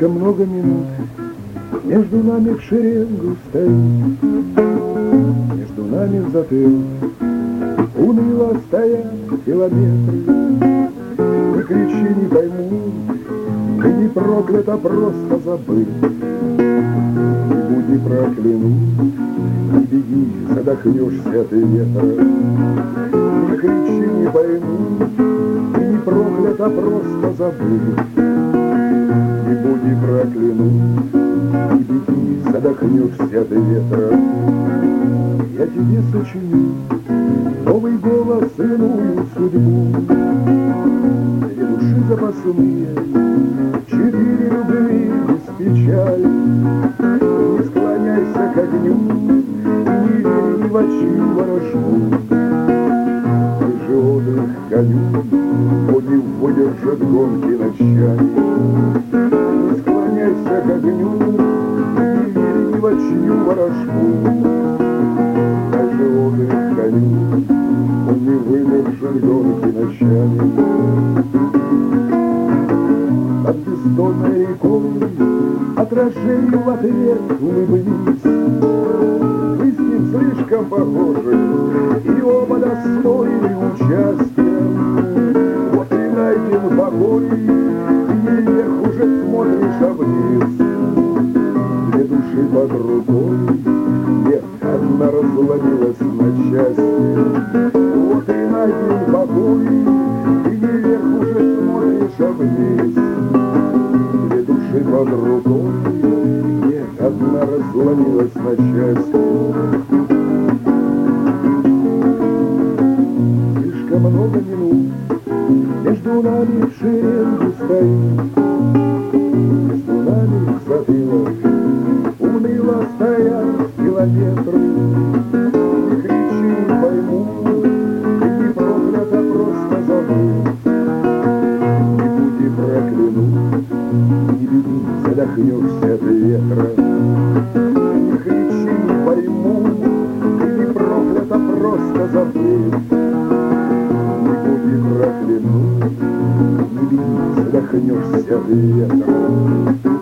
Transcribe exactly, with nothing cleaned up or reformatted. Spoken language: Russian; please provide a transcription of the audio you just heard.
Слишком много минут между нами в шеренгу стоит, между нами в затылке уныло стоят километры. Не кричи, не пойму, ты не проклят, а просто забыл. Не буди, прокляну, не беги, задохнешься ты ветра. Не кричи, не пойму, ты не проклят, а просто забыл. Не буди, прокляну, не беги, задохнешься ты ветра. Я тебе сочиню новый голос, иную судьбу. Две души запасные, четыре любви без печали. Не склоняйся к огню, не верь ни в чью ворожбу. Ты же отдых коню, он не выдержит гонки ночами. Не склоняйся к огню, не верь ни в чью ворожбу. Даже отдых коню, он не выдержит гонки ночами. Над бездонной рекой отражению в ответ улыбнись. Вы с ним слишком похожи, и оба достойны участия. Вот и найден покой, ты не вверх уже смотришь, а вниз. Две души под рукой, нет, одна разломилась на части. Вот и найден покой, ты не вверх уже смотришь, а вниз. Две души под рукой, нет, одна разломилась на части. Слишком много минут между нами в шеренгу стоит, между нами в затылок уныло стоят километры. Не кричи, не пойму, ты не проклят, а просто забыл. Не буди, прокляну, не беги, задохнешься от ветра. Не кричи, не пойму, ты не проклят, а просто забыл. Не буди, прокляну, не беги, задохнешься от ветра.